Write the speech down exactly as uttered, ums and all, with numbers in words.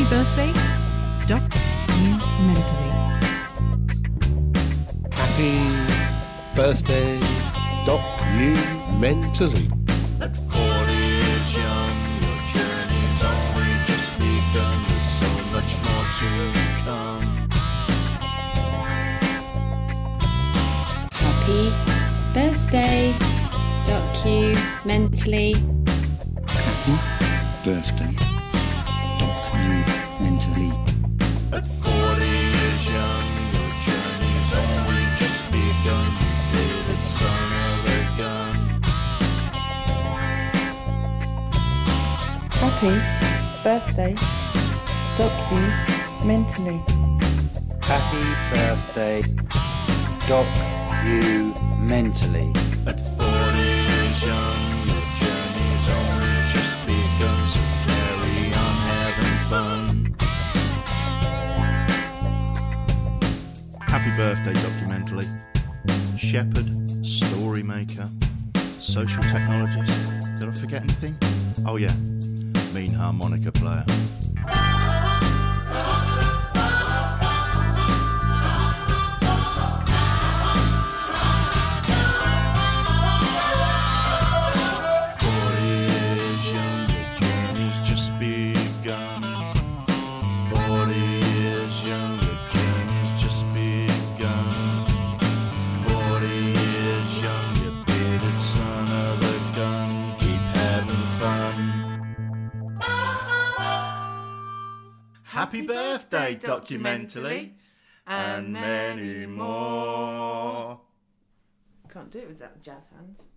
Happy birthday, documentally. Happy birthday, documentally. At forty years young, your journey's only just begun. There's so much more to come. Happy birthday, documentally. Happy birthday, documentally. At forty years young, your journey's only just begun. You did it, son of a gun. Happy birthday, documentally. Happy birthday, documentally. At forty years young, your journey's only just begun. So carry on having fun. Happy birthday, documentally. Shepherd, story maker, social technologist. Did I forget anything? Oh yeah, mean harmonica player. Forty years young, your journey's just begun. Forty years young, your journey's just begun. Forty years young, you bearded son of a gun. Keep having fun. Happy birthday, documentally, and many more. Can't do it with that jazz hands.